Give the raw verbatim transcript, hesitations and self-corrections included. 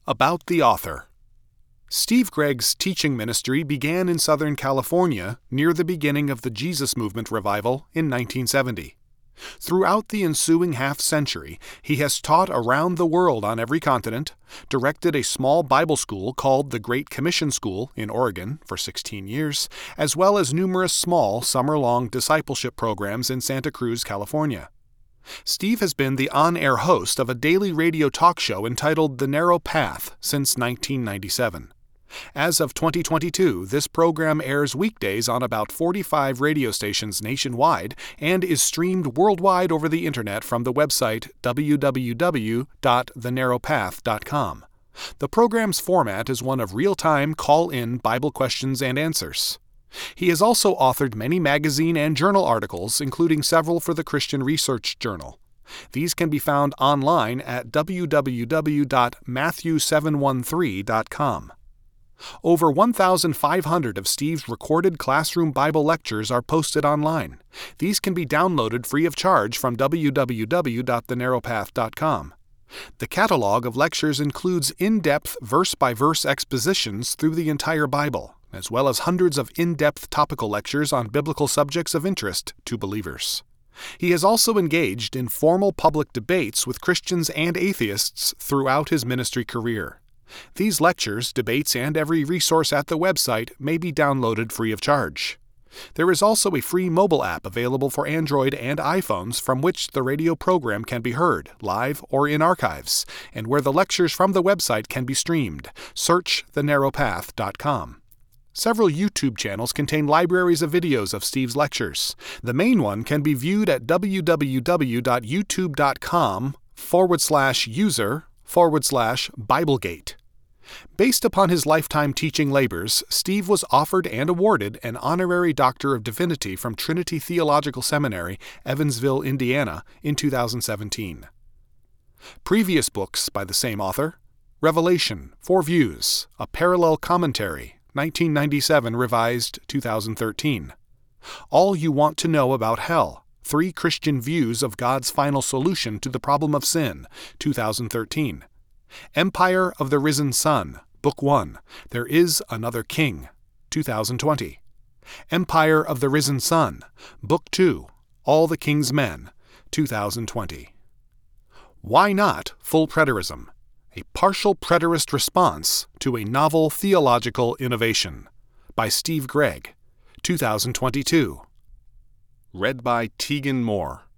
About the author. Steve Gregg's teaching ministry began in Southern California near the beginning of the Jesus Movement revival in nineteen seventy. Throughout the ensuing half-century, he has taught around the world on every continent, directed a small Bible school called the Great Commission School in Oregon for sixteen years, as well as numerous small summer-long discipleship programs in Santa Cruz, California. Steve has been the on-air host of a daily radio talk show entitled The Narrow Path since nineteen ninety-seven. As of twenty twenty-two, this program airs weekdays on about forty-five radio stations nationwide and is streamed worldwide over the internet from the website w w w dot the narrow path dot com. The program's format is one of real-time call-in Bible questions and answers. He has also authored many magazine and journal articles, including several for the Christian Research Journal. These can be found online at w w w dot matthew seven one three dot com. Over one thousand five hundred of Steve's recorded classroom Bible lectures are posted online. These can be downloaded free of charge from w w w dot the narrow path dot com. The catalog of lectures includes in-depth verse-by-verse expositions through the entire Bible, as well as hundreds of in-depth topical lectures on biblical subjects of interest to believers. He has also engaged in formal public debates with Christians and atheists throughout his ministry career. These lectures, debates, and every resource at the website may be downloaded free of charge. There is also a free mobile app available for Android and iPhones from which the radio program can be heard, live or in archives, and where the lectures from the website can be streamed. Search the narrow path dot com. Several YouTube channels contain libraries of videos of Steve's lectures. The main one can be viewed at w w w dot youtube dot com forward slash user forward slash Biblegate. Based upon his lifetime teaching labors, Steve was offered and awarded an honorary Doctor of Divinity from Trinity Theological Seminary, Evansville, Indiana, in two thousand seventeen. Previous books by the same author: Revelation, Four Views, A Parallel Commentary, nineteen ninety-seven, revised two thousand thirteen. All You Want to Know About Hell, Three Christian Views of God's Final Solution to the Problem of Sin, two thousand thirteen. Empire of the Risen Sun, Book one, There Is Another King, two thousand twenty. Empire of the Risen Sun, Book two, All the King's Men, two thousand twenty. Why Not Full Preterism? A Partial Preterist Response to a Novel Theological Innovation, by Steve Gregg, two thousand twenty-two. Read by Tegan Moore.